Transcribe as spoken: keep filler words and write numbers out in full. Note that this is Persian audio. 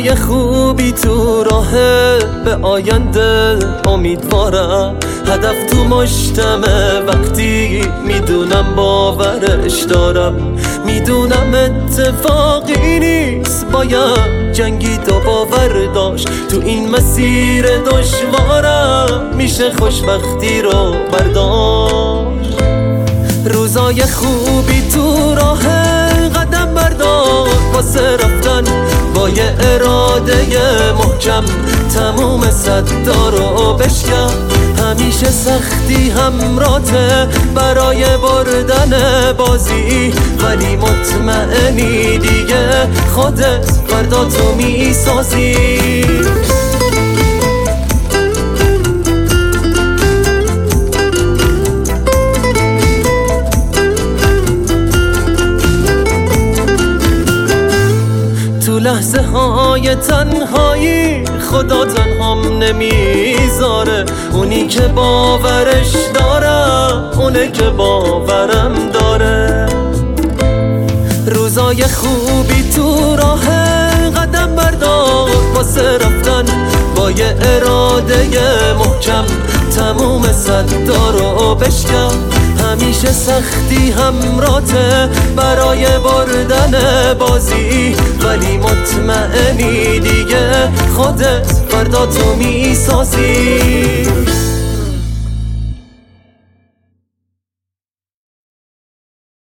روزای خوبی تو راهه، به آینده امیدوارم. هدف تو مشتمه وقتی میدونم باورش دارم. میدونم اتفاقی نیست، باید جنگید و باور داشت. تو این مسیر دشوارم میشه خوشبختی رو برداشت. روزای خوبی تو راهه، قدم بردار واسه رفتن با یه اراده محکم. تموم صدا رو بشکن، همیشه سختی همراته برای بردن بازی. ولی مطمئنی دیگه خودت فردا تو میسازی. تو لحظه های تنهایی خدا تنهام نمیذاره. اونی که باورش دارم، اونه که باورم داره. روزای خوبی تو راهه، قدم بردار واسه رفتن با یه اراده محکم. تموم صدا رو بشکن، همیشه سختی همراته برای بردن بازی. ولی مطمئنی دیگه خودت فردا تو میسازی.